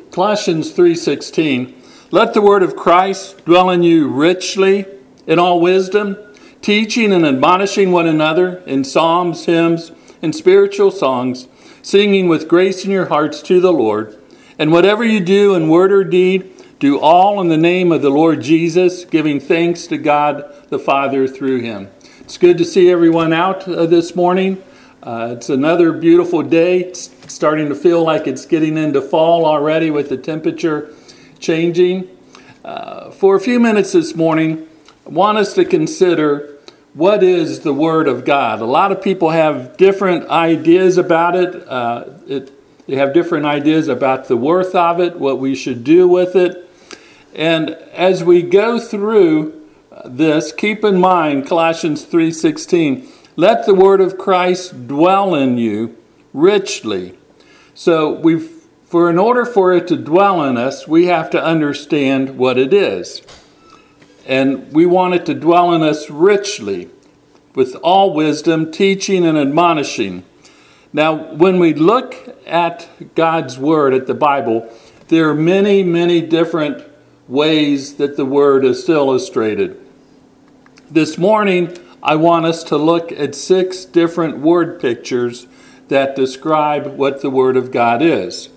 Colossians 3:16, let the word of Christ dwell in you richly in all wisdom, teaching and admonishing one another in psalms, hymns, and spiritual songs, singing with grace in your hearts to the Lord. And whatever you do in word or deed, do all in the name of the Lord Jesus, giving thanks to God the Father through him. It's good to see everyone out this morning. It's another beautiful day. It's starting to feel like it's getting into fall already with the temperature changing. For a few minutes this morning, I want us to consider what is the Word of God. A lot of people have different ideas about it. They have different ideas about the worth of it, what we should do with it. And as we go through this, keep in mind Colossians 3:16, let the word of Christ dwell in you richly. So in order for it to dwell in us, we have to understand what it is. And we want it to dwell in us richly, with all wisdom, teaching and admonishing. Now, when we look at God's Word, at the Bible, there are many, many different ways that the Word is illustrated. This morning, I want us to look at 6 different word pictures that describe what the Word of God is.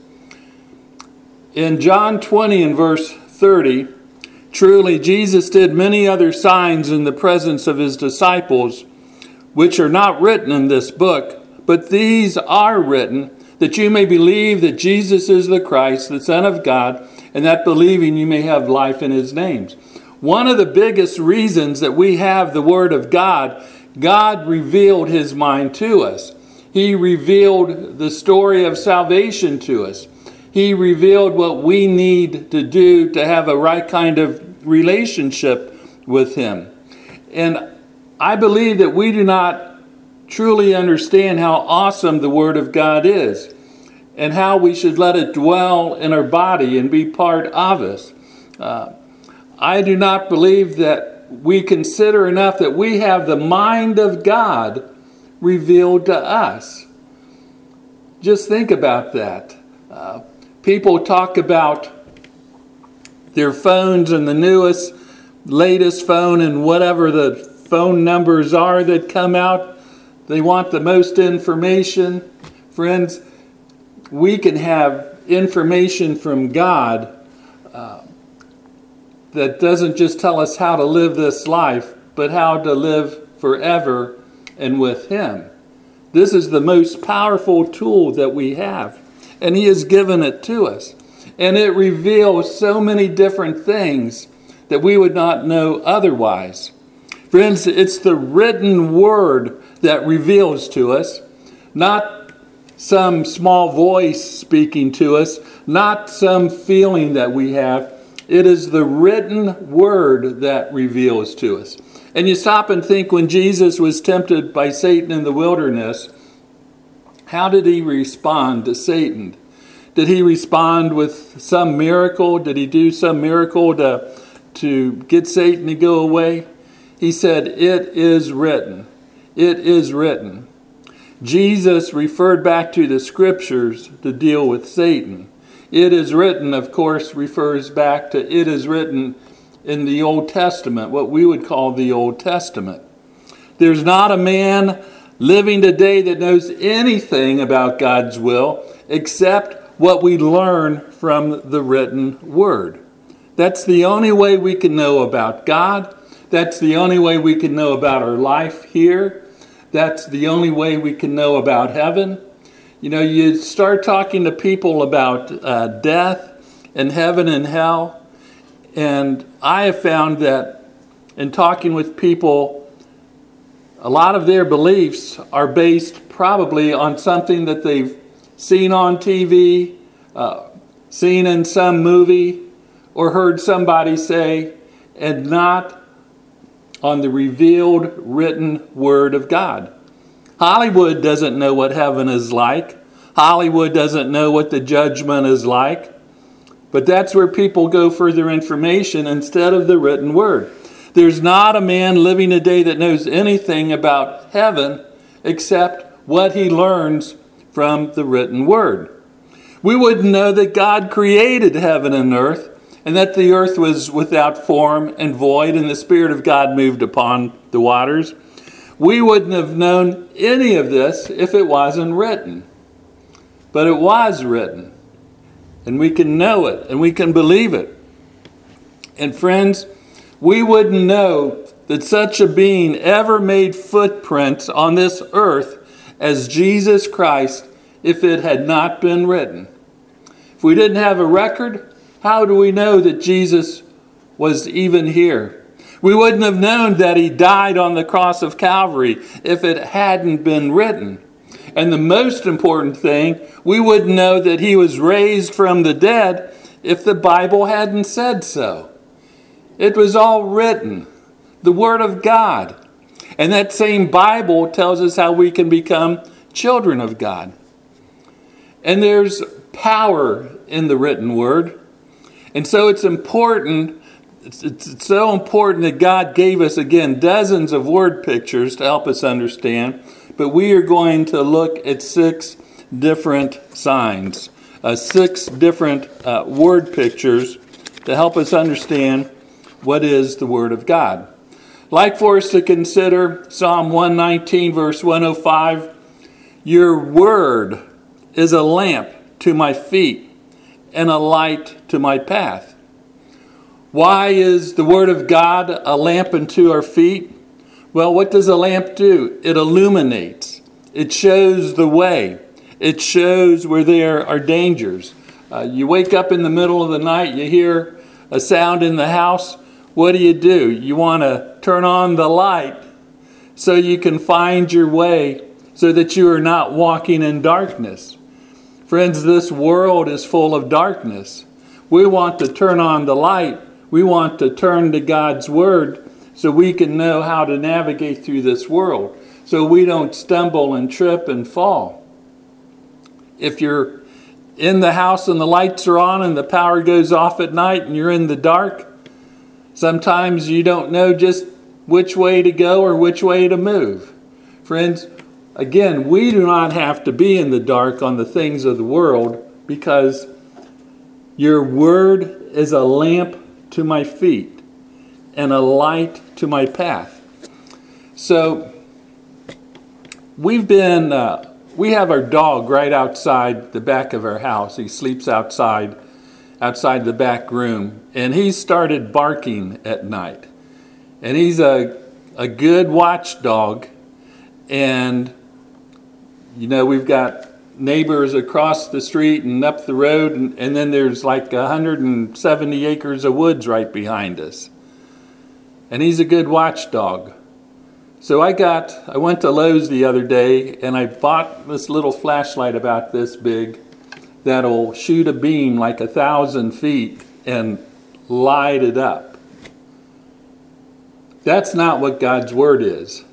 In John 20 and verse 30, truly Jesus did many other signs in the presence of his disciples, which are not written in this book, but these are written, that you may believe that Jesus is the Christ, the Son of God, and that believing you may have life in his name. One of the biggest reasons that we have the Word of God, God revealed his mind to us. He revealed the story of salvation to us. He revealed what we need to do to have a right kind of relationship with him. And I believe that we do not truly understand how awesome the Word of God is and how we should let it dwell in our body and be part of us. I do not believe that we consider enough that we have the mind of God revealed to us. Just think about that. People talk about their phones and the latest phone and whatever the phone numbers are that come out. They want the most information. Friends, we can have information from God that doesn't just tell us how to live this life, but how to live forever and with him. This is the most powerful tool that we have, and he has given it to us. And it reveals so many different things that we would not know otherwise. Friends, it's the written word that reveals to us, not some small voice speaking to us, not some feeling that we have. It is the written word that reveals to us. And you stop and think, when Jesus was tempted by Satan in the wilderness, how did he respond to Satan? Did he respond with some miracle? Did he do some miracle to get Satan to go away? He said, it is written. It is written. Jesus referred back to the scriptures to deal with Satan. It is written, of course, refers back to it is written in the Old Testament, what we would call the Old Testament. There's not a man living today that knows anything about God's will except what we learn from the written word. That's the only way we can know about God. That's the only way we can know about our life here. That's the only way we can know about heaven. You know, you start talking to people about death and heaven and hell, and I have found that in talking with people, a lot of their beliefs are based probably on something that they've seen on TV, seen in some movie, or heard somebody say, and not on the revealed written word of God. Hollywood doesn't know what heaven is like. Hollywood doesn't know what the judgment is like. But that's where people go for their information instead of the written word. There's not a man living today that knows anything about heaven except what he learns from the written word. We wouldn't know that God created heaven and earth, and that the earth was without form and void, and the Spirit of God moved upon the waters. We wouldn't have known any of this if it wasn't written. But it was written, and we can know it, and we can believe it. And friends, we wouldn't know that such a being ever made footprints on this earth as Jesus Christ if it had not been written. If we didn't have a record, how do we know that Jesus was even here? We wouldn't have known that he died on the cross of Calvary if it hadn't been written. And the most important thing, we wouldn't know that he was raised from the dead if the Bible hadn't said so. It was all written, the Word of God. And that same Bible tells us how we can become children of God. And there's power in the written Word. And so it's important, it's so important that God gave us, again, dozens of word pictures to help us understand. But we are going to look at 6 different signs, 6 different word pictures to help us understand what is the Word of God. I'd like for us to consider Psalm 119, verse 105. Your word is a lamp to my feet and a light to my path. Why is the Word of God a lamp unto our feet? Well, what does a lamp do? It illuminates. It shows the way. It shows where there are dangers. You wake up in the middle of the night, you hear a sound in the house. What do? You want to turn on the light so you can find your way so that you are not walking in darkness. Friends, this world is full of darkness. We want to turn on the light. We want to turn to God's Word so we can know how to navigate through this world, so we don't stumble and trip and fall. If you're in the house and the lights are on and the power goes off at night and you're in the dark, sometimes you don't know just which way to go or which way to move. Friends, again, we do not have to be in the dark on the things of the world, because your word is a lamp to my feet and a light to my path. So we have our dog right outside the back of our house. He sleeps outside the back room, and he started barking at night. And he's a good watchdog, and we've got neighbors across the street and up the road, and then there's like 170 acres of woods right behind us. And he's a good watchdog. So I went to Lowe's the other day, and I bought this little flashlight about this big that'll shoot a beam like 1,000 feet and light it up. That's not what God's Word is.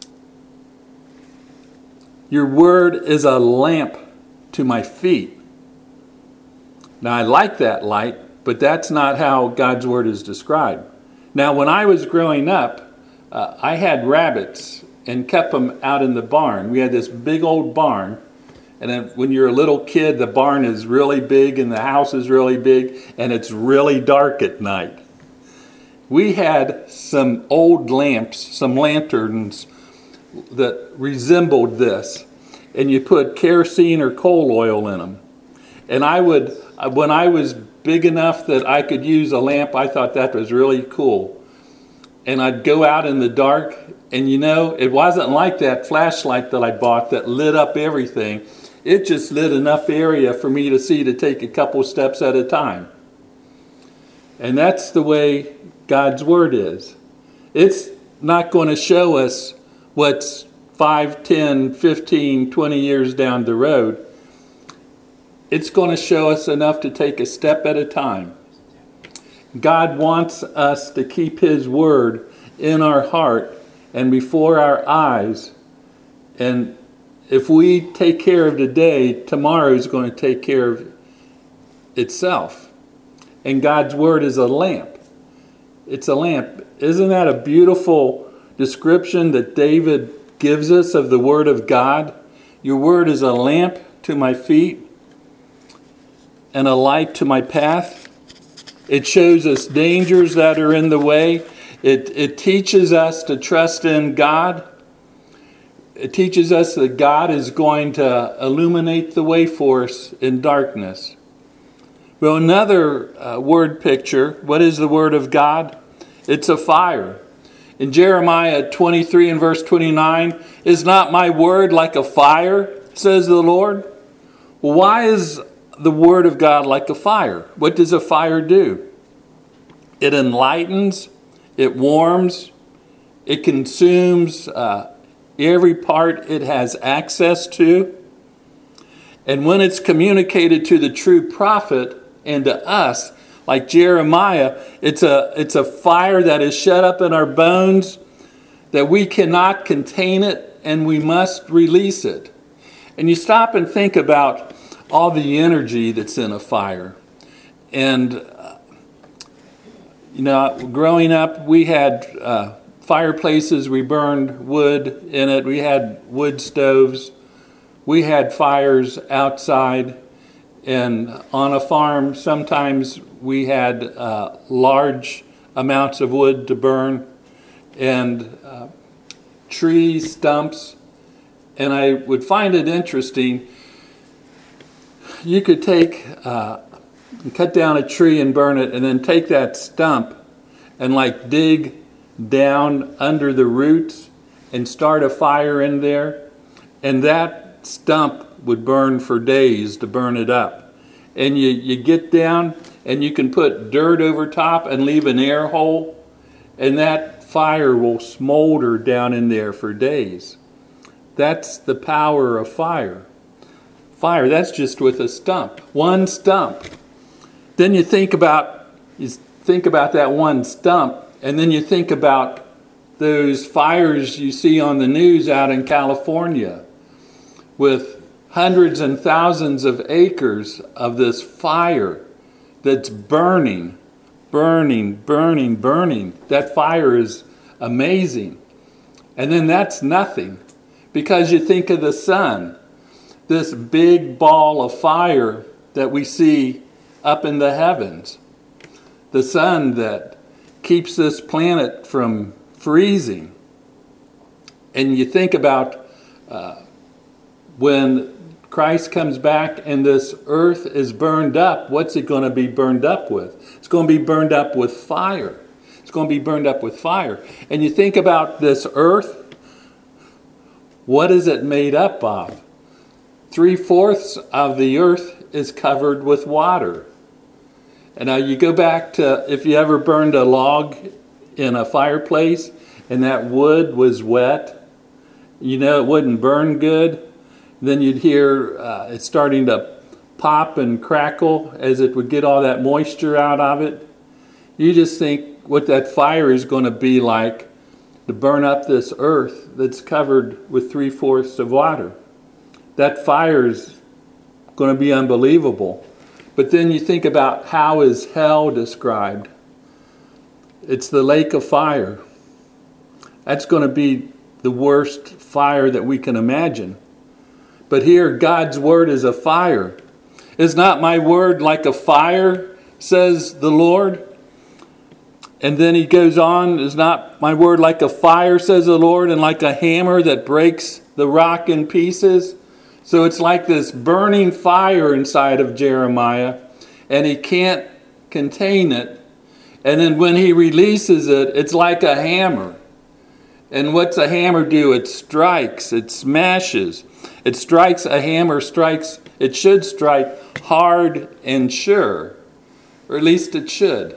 Your word is a lamp to my feet. Now, I like that light, but that's not how God's Word is described. Now, when I was growing up, I had rabbits and kept them out in the barn. We had this big old barn. And then when you're a little kid, the barn is really big and the house is really big, and it's really dark at night. We had some old lamps, some lanterns that resembled this, and you put kerosene or coal oil in them. And when I was big enough that I could use a lamp, I thought that was really cool. And I'd go out in the dark, and it wasn't like that flashlight that I bought that lit up everything. It just lit enough area for me to see to take a couple steps at a time. And that's the way God's Word is. It's not going to show us what's 5, 10, 15, 20 years down the road. It's going to show us enough to take a step at a time. God wants us to keep His Word in our heart and before our eyes. And if we take care of today, tomorrow is going to take care of itself. And God's Word is a lamp. It's a lamp. Isn't that a beautiful description that David gives us of the Word of God? Your Word is a lamp to my feet. and a light to my path. It shows us dangers that are in the way. It teaches us to trust in God. It teaches us that God is going to illuminate the way for us in darkness. Well, another word picture, what is the Word of God? It's a fire. In Jeremiah 23 and verse 29, is not my word like a fire, says the Lord? Well, why is the Word of God like a fire? What does a fire do? It enlightens, it warms, it consumes every part it has access to. And when it's communicated to the true prophet and to us, like Jeremiah, it's a fire that is shut up in our bones, that we cannot contain it and we must release it. And you stop and think about all the energy that's in a fire. And, growing up, we had fireplaces, we burned wood in it, we had wood stoves, we had fires outside. And on a farm, sometimes we had large amounts of wood to burn and tree stumps. And I would find it interesting. You could cut down a tree and burn it, and then take that stump and dig down under the roots and start a fire in there. And that stump would burn for days to burn it up. And you get down and you can put dirt over top and leave an air hole, and that fire will smolder down in there for days. That's the power of fire. Fire, that's just with a stump, one stump. Then you think about that one stump, and then you think about those fires you see on the news out in California with hundreds and thousands of acres of this fire that's burning. That fire is amazing. And then that's nothing, because you think of the sun, this big ball of fire that we see up in the heavens. The sun that keeps this planet from freezing. And you think about when Christ comes back and this earth is burned up, what's it going to be burned up with? It's going to be burned up with fire. It's going to be burned up with fire. And you think about this earth, what is it made up of? 3/4 of the earth is covered with water. And now you go back to, if you ever burned a log in a fireplace and that wood was wet, it wouldn't burn good. Then you'd hear it starting to pop and crackle as it would get all that moisture out of it. You just think what that fire is going to be like to burn up this earth that's covered with 3/4 of water. That fire is going to be unbelievable. But then you think about, how is hell described? It's the lake of fire. That's going to be the worst fire that we can imagine. But here, God's word is a fire. Is not my word like a fire, says the Lord? And then he goes on, is not my word like a fire, says the Lord, and like a hammer that breaks the rock in pieces? So it's like this burning fire inside of Jeremiah, and he can't contain it. And then when he releases it, it's like a hammer. And what's a hammer do? It strikes, it smashes. It strikes, a hammer strikes, it should strike hard and sure. Or at least it should.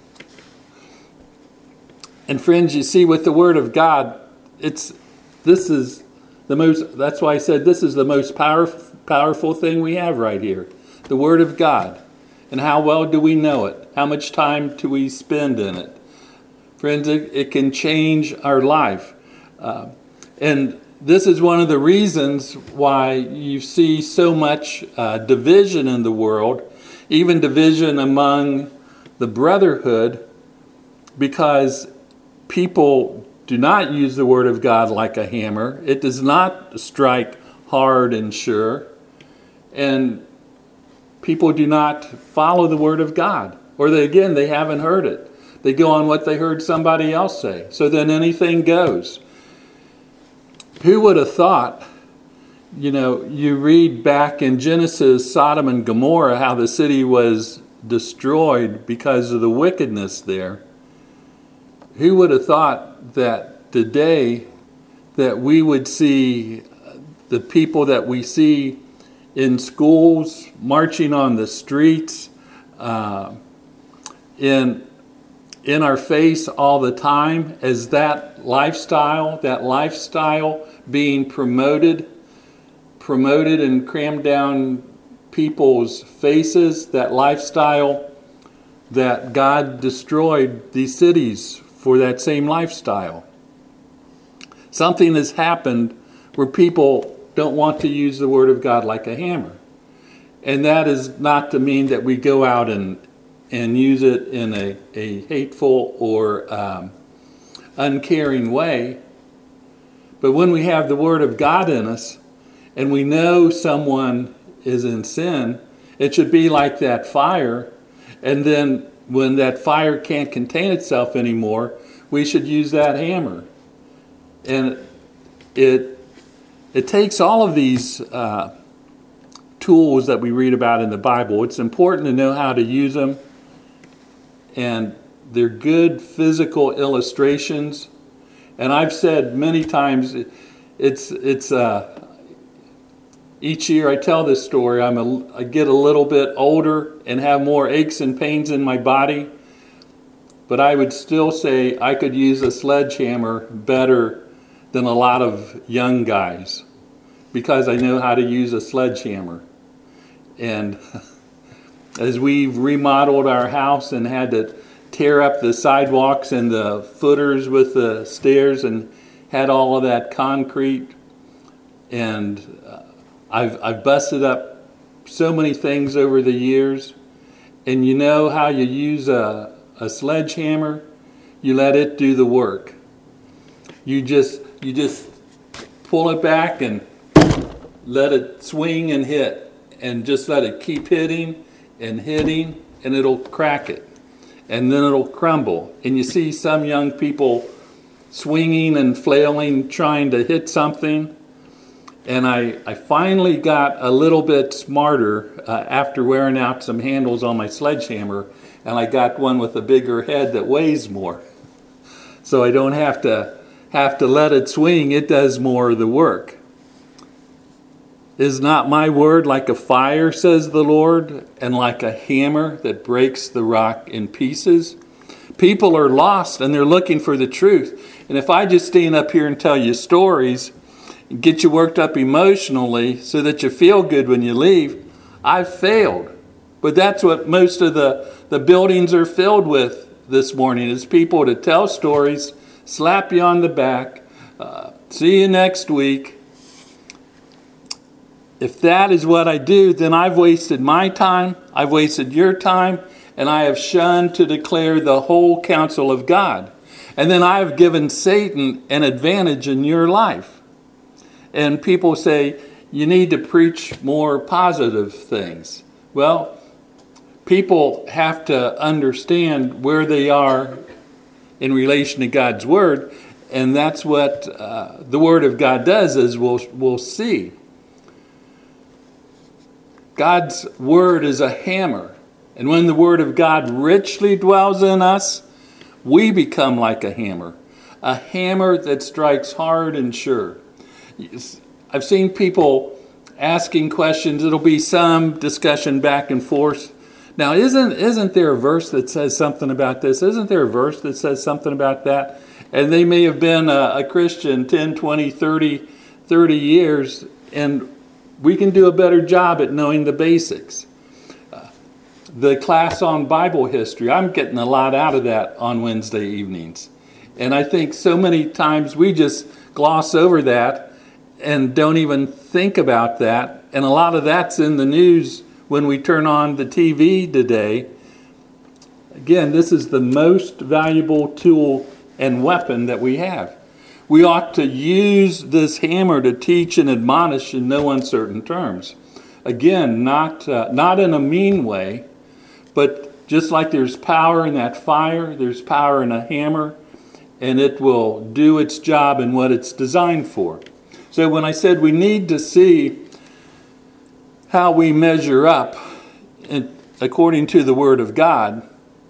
And friends, you see, with the Word of God, that's why I said this is the most powerful thing we have right here. The Word of God. And how well do we know it? How much time do we spend in it? Friends, it can change our life. And this is one of the reasons why you see so much division in the world, even division among the brotherhood, because people do not use the Word of God like a hammer. It does not strike hard and sure. And People do not follow the word of God. Or they haven't heard it. They go on what they heard somebody else say. So then anything goes. Who would have thought, you read back in Genesis, Sodom and Gomorrah, how the city was destroyed because of the wickedness there. Who would have thought that today that we would see the people that we see in schools, marching on the streets, in our face all the time, as that lifestyle being promoted and crammed down people's faces, that lifestyle that God destroyed these cities for that same lifestyle. Something has happened where people don't want to use the word of God like a hammer. And that is not to mean that we go out and use it in a hateful or uncaring way. But when we have the word of God in us and we know someone is in sin, it should be like that fire. And then when that fire can't contain itself anymore, we should use that hammer. And it takes all of these tools that we read about in the Bible. It's important to know how to use them. And they're good physical illustrations. And I've said many times, it's each year I tell this story. I get a little bit older and have more aches and pains in my body. But I would still say I could use a sledgehammer better than a lot of young guys, because I know how to use a sledgehammer. And as we've remodeled our house and had to tear up the sidewalks and the footers with the stairs and had all of that concrete, and I've busted up so many things over the years. And you know how you use a sledgehammer? You let it do the work. You just pull it back and let it swing and hit, and just let it keep hitting, and it'll crack it, and then it'll crumble. And you see some young people swinging and flailing, trying to hit something. And I finally got a little bit smarter after wearing out some handles on my sledgehammer, and I got one with a bigger head that weighs more. So I don't have to let it swing. It does more of the work. Is not my word like a fire, says the Lord, and like a hammer that breaks the rock in pieces? People are lost and they're looking for the truth. And if I just stand up here and tell you stories and get you worked up emotionally so that you feel good when you leave, I've failed. But that's what most of the buildings are filled with this morning, is people to tell stories, slap you on the back, see you next week. If that is what I do, then I've wasted my time, I've wasted your time, and I have shunned to declare the whole counsel of God. And then I have given Satan an advantage in your life. And people say, you need to preach more positive things. Well, people have to understand where they are in relation to God's Word, and that's what the Word of God does, is we'll see. God's Word is a hammer, and when the Word of God richly dwells in us, we become like a hammer that strikes hard and sure. I've seen people asking questions. It'll be some discussion back and forth. Now, isn't there a verse that says something about this? Isn't there a verse that says something about that? And they may have been a Christian 10, 20, 30 years, and we can do a better job at knowing the basics. The class on Bible history, I'm getting a lot out of that on Wednesday evenings. And I think so many times we just gloss over that and don't even think about that. And a lot of that's in the news when we turn on the TV today. Again, this is the most valuable tool and weapon that we have. We ought to use this hammer to teach and admonish in no uncertain terms. Again, not in a mean way, but just like there's power in that fire, there's power in a hammer, and it will do its job in what it's designed for. So when I said we need to see how we measure up according to the Word of God,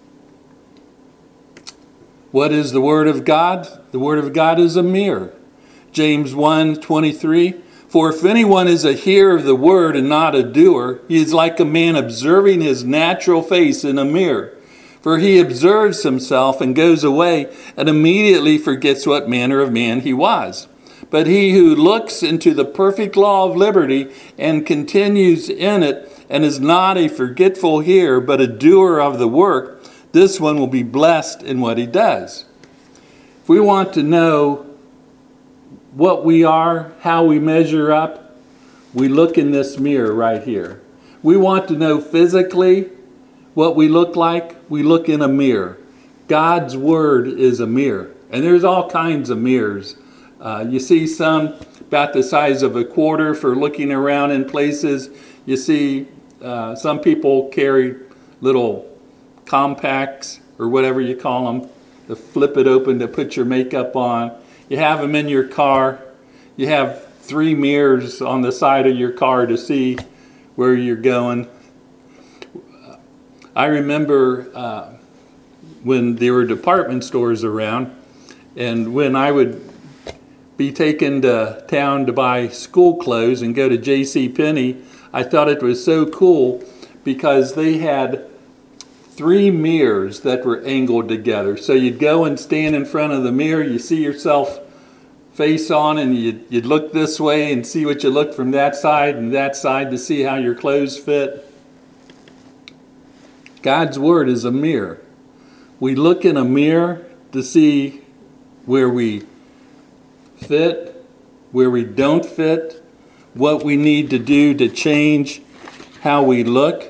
what is the Word of God? The Word of God is a mirror. James 1:23, for if anyone is a hearer of the word and not a doer, he is like a man observing his natural face in a mirror. For he observes himself and goes away and immediately forgets what manner of man he was. But he who looks into the perfect law of liberty and continues in it and is not a forgetful hearer but a doer of the work, this one will be blessed in what he does. If we want to know what we are, how we measure up, we look in this mirror right here. We want to know physically what we look like, we look in a mirror. God's Word is a mirror. And there's all kinds of mirrors. You see some about the size of a quarter for looking around in places. You see some people carry little compacts or whatever you call them to flip it open to put your makeup on. You have them in your car. You have 3 mirrors on the side of your car to see where you're going. I remember when there were department stores around, and when I would be taken to town to buy school clothes and go to JCPenney, I thought it was so cool because they had 3 mirrors that were angled together. So you'd go and stand in front of the mirror, you see yourself face on, and you'd look this way and see what you look from that side and that side to see how your clothes fit. God's Word is a mirror. We look in a mirror to see where we fit, where we don't fit, what we need to do to change how we look.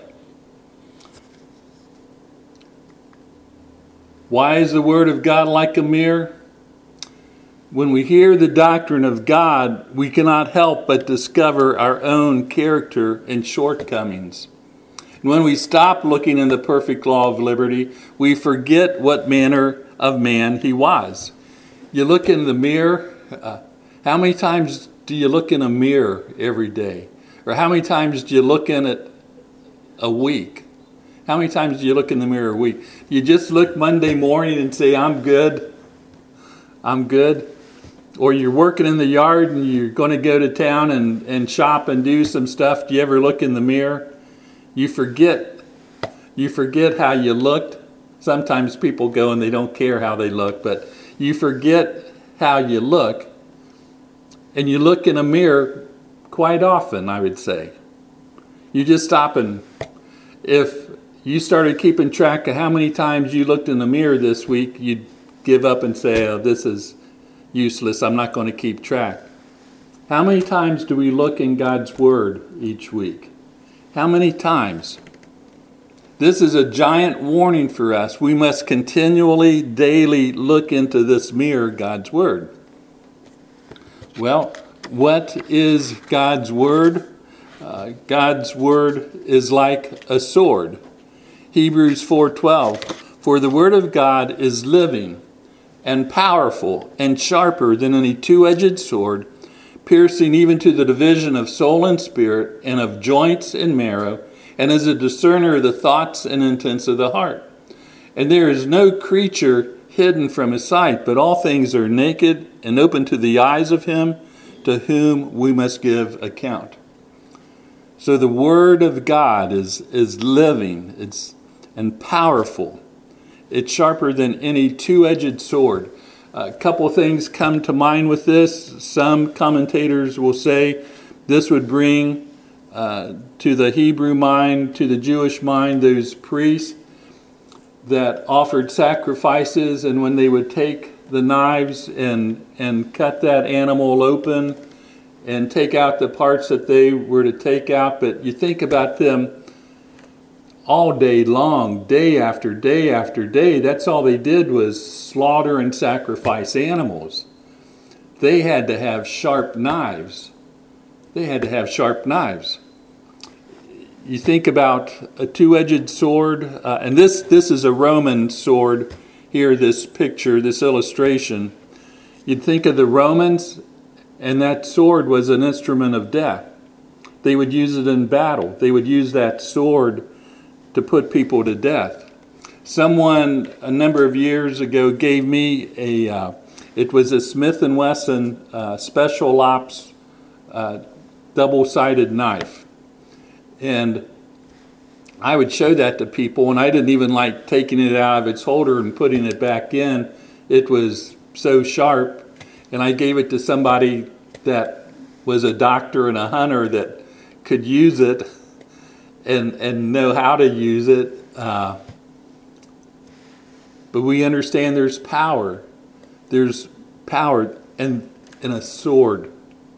Why is the Word of God like a mirror? When we hear the doctrine of God, we cannot help but discover our own character and shortcomings. And when we stop looking in the perfect law of liberty, we forget what manner of man he was. You look in the mirror. How many times do you look in a mirror every day? Or how many times do you look in it a week? How many times do you look in the mirror a week? You just look Monday morning and say, I'm good. I'm good. Or you're working in the yard and you're going to go to town and shop and do some stuff. Do you ever look in the mirror? You forget how you looked. Sometimes people go and they don't care how they look, but you forget how you look. And you look in a mirror quite often, I would say. You just stop, and if you started keeping track of how many times you looked in the mirror this week, you'd give up and say, oh, this is useless. I'm not going to keep track. How many times do we look in God's Word each week? How many times? This is a giant warning for us. We must continually, daily look into this mirror, God's Word. Well, what is God's Word? God's Word is like a sword. Hebrews 4:12, for the Word of God is living and powerful and sharper than any two-edged sword, piercing even to the division of soul and spirit and of joints and marrow, and is a discerner of the thoughts and intents of the heart. And there is no creature hidden from his sight, but all things are naked and open to the eyes of him to whom we must give account. So the Word of God is living, and powerful. It's sharper than any two-edged sword. A couple of things come to mind with this. Some commentators will say this would bring to the Hebrew mind, to the Jewish mind, those priests that offered sacrifices, and when they would take the knives and cut that animal open and take out the parts that they were to take out. But you think about them all day long, day after day after day. That's all they did was slaughter and sacrifice animals. They had to have sharp knives. They had to have sharp knives. you think about a two-edged sword, and this is a Roman sword here, this picture, this illustration. You'd think of the Romans, and that sword was an instrument of death. They would use it in battle. They would use that sword to put people to death. Someone a number of years ago gave me it was a Smith & Wesson Special Ops double-sided knife. And I would show that to people, and I didn't even like taking it out of its holder and putting it back in. It was so sharp. And I gave it to somebody that was a doctor and a hunter that could use it and know how to use it. But we understand there's power. There's power in a sword.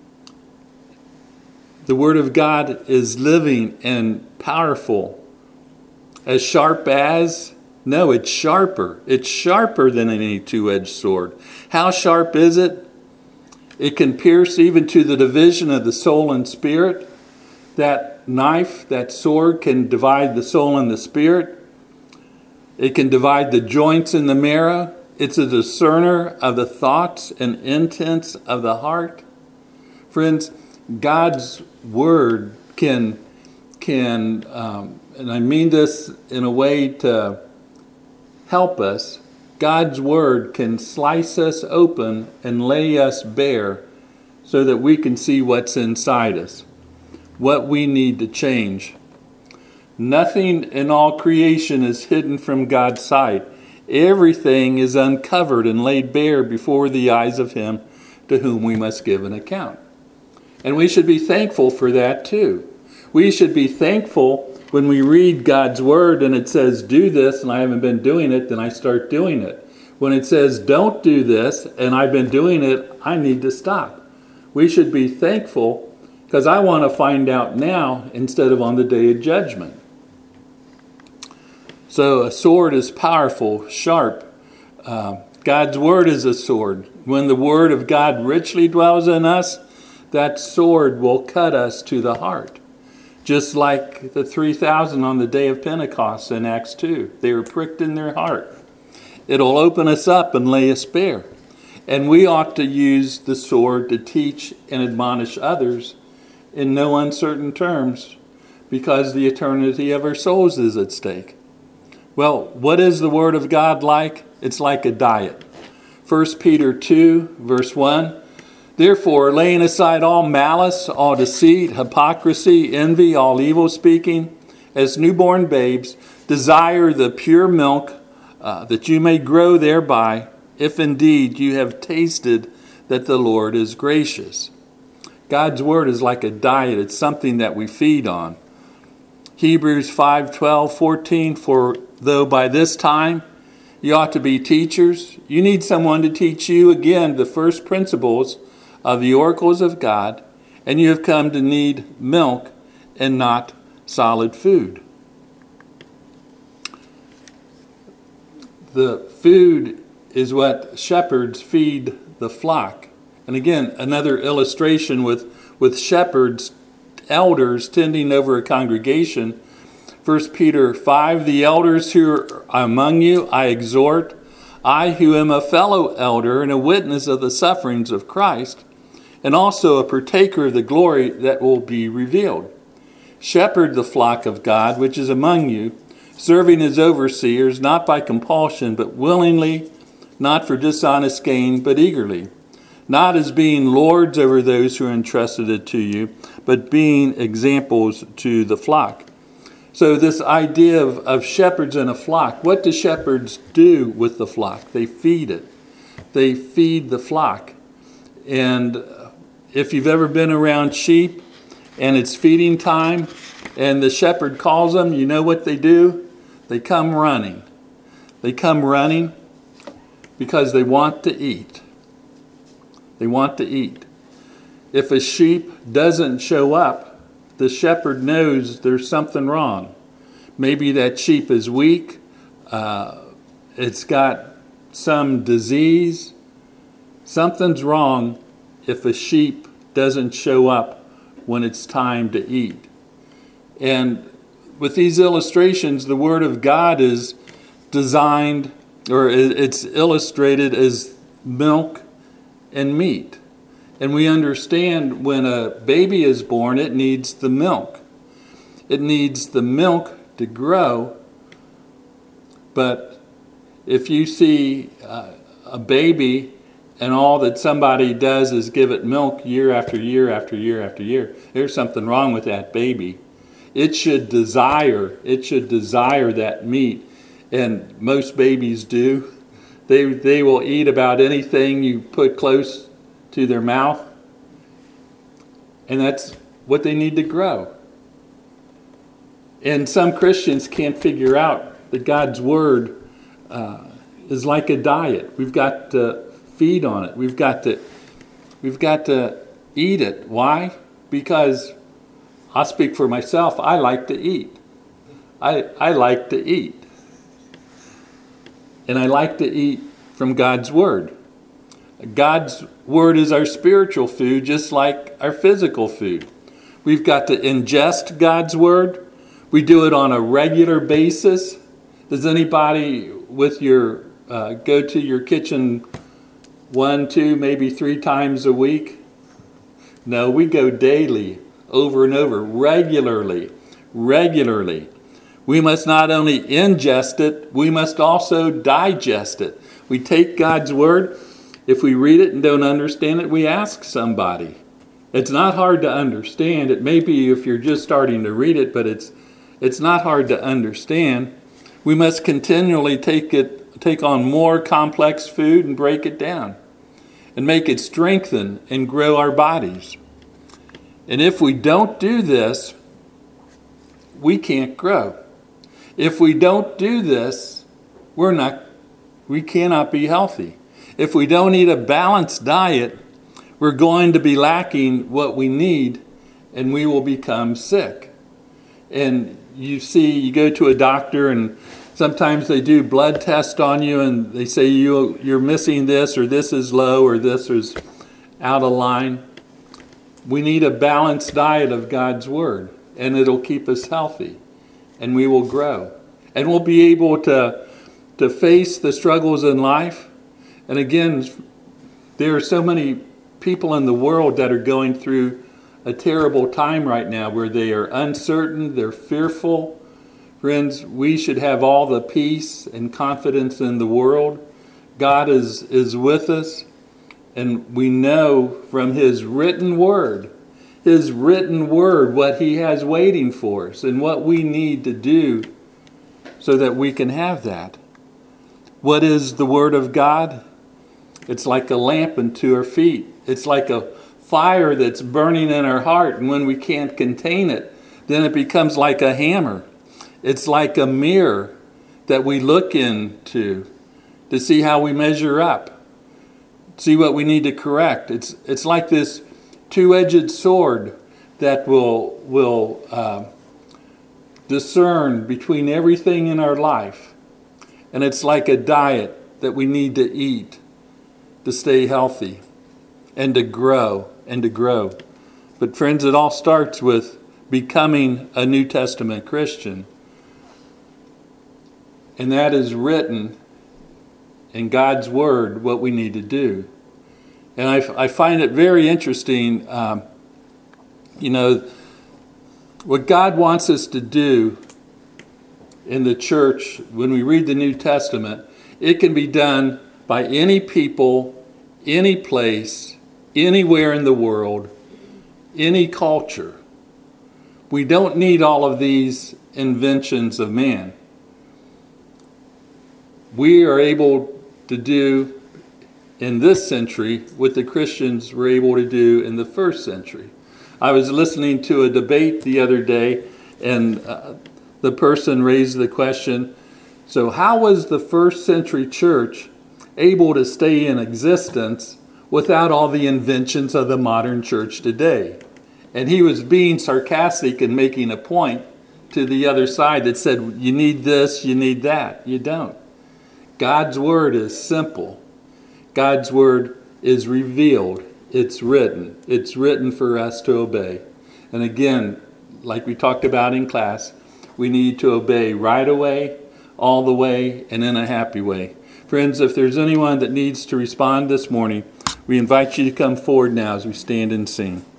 The Word of God is living and powerful. As sharp as? No, it's sharper. It's sharper than any two-edged sword. How sharp is it? It can pierce even to the division of the soul and spirit. That knife, that sword, can divide the soul and the spirit. It can divide the joints in the marrow. It's a discerner of the thoughts and intents of the heart. Friends, God's Word can and I mean this in a way to help us, God's Word can slice us open and lay us bare so that we can see what's inside us, what we need to change. Nothing in all creation is hidden from God's sight. Everything is uncovered and laid bare before the eyes of Him to whom we must give an account. And we should be thankful for that too. We should be thankful when we read God's Word and it says, do this, and I haven't been doing it, then I start doing it. When it says, don't do this, and I've been doing it, I need to stop. We should be thankful because I want to find out now instead of on the day of judgment. So a sword is powerful, sharp. God's Word is a sword. When the Word of God richly dwells in us, that sword will cut us to the heart. Just like the 3,000 on the day of Pentecost in Acts 2. They were pricked in their heart. It'll open us up and lay us bare. And we ought to use the sword to teach and admonish others in no uncertain terms because the eternity of our souls is at stake. Well, what is the Word of God like? It's like a diet. 1 Peter 2, verse 1. Therefore, laying aside all malice, all deceit, hypocrisy, envy, all evil speaking, as newborn babes, desire the pure milk, that you may grow thereby, if indeed you have tasted that the Lord is gracious. God's Word is like a diet. It's something that we feed on. Hebrews 5:12-14, for though by this time you ought to be teachers, you need someone to teach you again the first principles of the oracles of God, and you have come to need milk and not solid food. The food is what shepherds feed the flock. And again, another illustration with shepherds, elders tending over a congregation. 1 Peter 5, the elders who are among you, I exhort, I who am a fellow elder and a witness of the sufferings of Christ, and also a partaker of the glory that will be revealed. Shepherd the flock of God which is among you, serving as overseers, not by compulsion, but willingly, not for dishonest gain, but eagerly, not as being lords over those who are entrusted to you, but being examples to the flock. So this idea of shepherds in a flock, what do shepherds do with the flock? They feed it. They feed the flock. And if you've ever been around sheep and it's feeding time and the shepherd calls them, you know what they do? They come running. They come running because they want to eat. They want to eat. If a sheep doesn't show up, the shepherd knows there's something wrong. Maybe that sheep is weak. It's got some disease. Something's wrong if a sheep doesn't show up when it's time to eat. And with these illustrations, the Word of God is designed, or it's illustrated as milk and meat. And we understand when a baby is born, it needs the milk. It needs the milk to grow. But if you see a baby and all that somebody does is give it milk year after year after year after year, there's something wrong with that baby. It should desire that meat. And most babies do. They will eat about anything you put close to their mouth. And that's what they need to grow. And some Christians can't figure out that God's Word is like a diet. We've got to feed on it. We've got to eat it. Why? Because I'll speak for myself. I like to eat. I like to eat. And I like to eat from God's Word. God's Word is our spiritual food, just like our physical food. We've got to ingest God's Word. We do it on a regular basis. Does anybody with your go to your kitchen 1, 2, maybe 3 times a week? No, we go daily, over and over, regularly. We must not only ingest it, we must also digest it. We take God's Word. If we read it and don't understand it, we ask somebody. It's not hard to understand. It may be if you're just starting to read it, but it's not hard to understand. We must continually take on more complex food and break it down and make it strengthen and grow our bodies. And if we don't do this, we can't grow. If we don't do this, we cannot be healthy. If we don't eat a balanced diet, we're going to be lacking what we need, and we will become sick. And you go to a doctor, and sometimes they do blood tests on you, and they say you're missing this, or this is low, or this is out of line. We need a balanced diet of God's Word, and it'll keep us healthy, and we will grow. And we'll be able to face the struggles in life. And again, there are so many people in the world that are going through a terrible time right now where they are uncertain, they're fearful. Friends, we should have all the peace and confidence in the world. God is with us, and we know from His written Word, what He has waiting for us and what we need to do so that we can have that. What is the Word of God? It's like a lamp unto our feet. It's like a fire that's burning in our heart, and when we can't contain it, then it becomes like a hammer. It's like a mirror that we look into to see how we measure up, see what we need to correct. It's like this two-edged sword that will discern between everything in our life. And it's like a diet that we need to eat to stay healthy and to grow But friends, it all starts with becoming a New Testament Christian. And that is written in God's Word what we need to do. And I find it very interesting, what God wants us to do in the church when we read the New Testament. It can be done by any people, any place, anywhere in the world, any culture. We don't need all of these inventions of man. We are able to do in this century what the Christians were able to do in the first century. I was listening to a debate the other day, and the person raised the question, so how was the first century church able to stay in existence without all the inventions of the modern church today? And he was being sarcastic and making a point to the other side that said, you need this, you need that. You don't. God's Word is simple. God's Word is revealed. It's written. It's written for us to obey. And again, like we talked about in class, we need to obey right away, all the way, and in a happy way. Friends, if there's anyone that needs to respond this morning, we invite you to come forward now as we stand and sing.